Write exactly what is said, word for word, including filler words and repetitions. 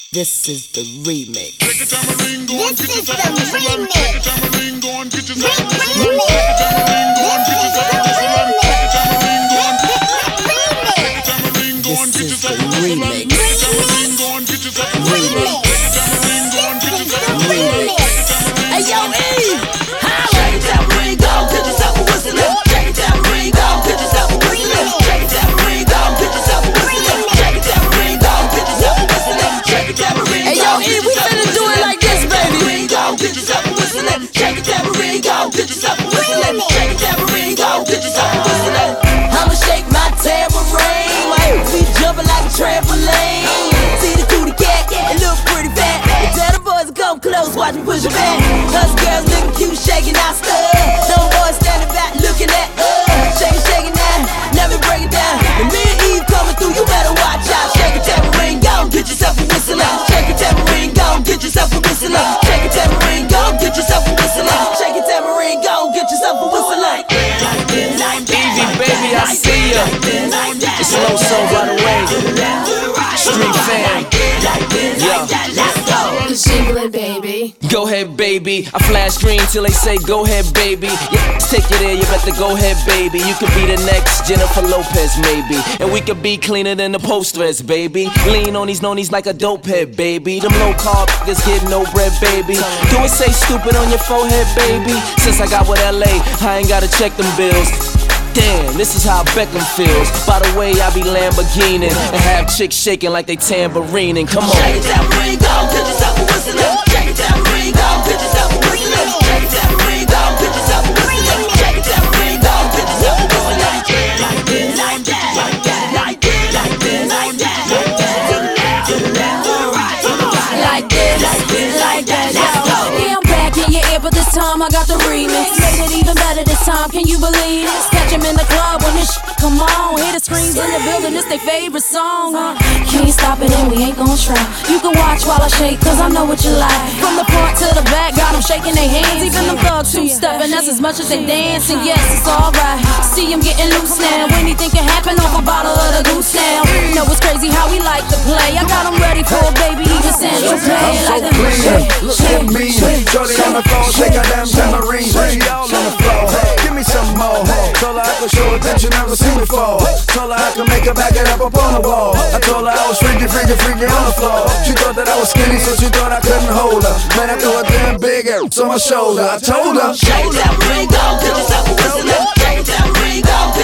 This is the remix. Take a tambourine, go and This get is yourself the a whistle and remix. take a tambourine, go and get yourself a Remix. whistle and take a tambourine, go and get yourself a whistle and take a tambourine, go and take a tambourine, go and get This is yourself the a whistle and remix. take a tambourine, go and get yourself a whistle and Remix. take a tambourine, go and get yourself a whistle and Remix. take a tambourine. Hey yo, Eve! Shake a tambourine, go get yourself a whistle and shake a tambourine, go get yourself a whistle and shake a tambourine, go get yourself a whistle and shake a tambourine, go get yourself a whistle and shake a tambourine. Hey yo, Eve, we finna do it like this, baby. Go get yourself a whistle and shake a tambourine, go get yourself a whistle and shake a tambourine, go get yourself a whistle and I'ma shake my tambourine, my hips be jumping like a trampoline. See the cootie cat, it look pretty fat. And tell the boys to come close, watch me push it back. Us girls looking cute, shaking our stuff. Them boys standing back looking at us, shaking, shaking that. Let me break it down. And me and Eve coming through, you better watch out. Shake a tambourine, go get yourself a whistle and shake a tambourine, go get yourself a whistle and shake a tambourine, go get yourself a whistle and shake a tambourine, go get yourself a whistle like like this, like that. Evie, baby, I see ya. It's low soul by the way. Street fam. Yeah. Jingling, baby. Go ahead, baby. I flash green till they say go ahead, baby. Yeah, let's take you there, you better go ahead, baby. You could be the next Jennifer Lopez, maybe. And we could be cleaner than the post-threads, baby. Lean on these nonies like a dope head, baby. Them low carb niggas get no bread, baby. Do it say stupid on your forehead, baby. Since I got with L A, I ain't gotta check them bills. Damn, this is how Beckham feels. By the way, I be Lamborghini and have chicks shaking like they tambourine. Come on. Shake a tambourine, go get yourself a whistle and shake a tambourine, go get yourself a whistle and shake a tambourine, go get yourself a whistle and shake a tambourine, go get yourself a whistle and like this, like that, like that, like this, like this, like that, like that, to the left, to the left, to the right, to the right, like this, like this, like that. Let's go. Yeah, I'm back in your ear, but this time I got the remix. Made it even better this time, can you believe it? Catch 'em in the club when this shit come on. Hear the screams in the building, it's their favorite song. Uh, can't stop it and we ain't gon' try. You can watch while I shake, cause I know what you like. From the front to the back, got 'em shaking their hands. Even them thugs two-stepping, that's as much as they dancing. Yes, it's alright. See 'em getting loose now. Anything can happen off a bottle of the goose now. You know it's crazy how we like to play. I got 'em ready for a baby, even Sandra play. Like a Look at me, shorty on the floor, shake a damn tambourine. She all on the floor, give me some more. Told her I could show her things you never seen before. Told her I could make her back it up up on the wall. I told her I was freaky, freaky, freaky on the floor. She thought that I was skinny, so she thought I couldn't hold her. Man, I threw a damn big ass on my shoulder. I told her, shake a tambourine, go get yourself a whistle and shake a tambourine, go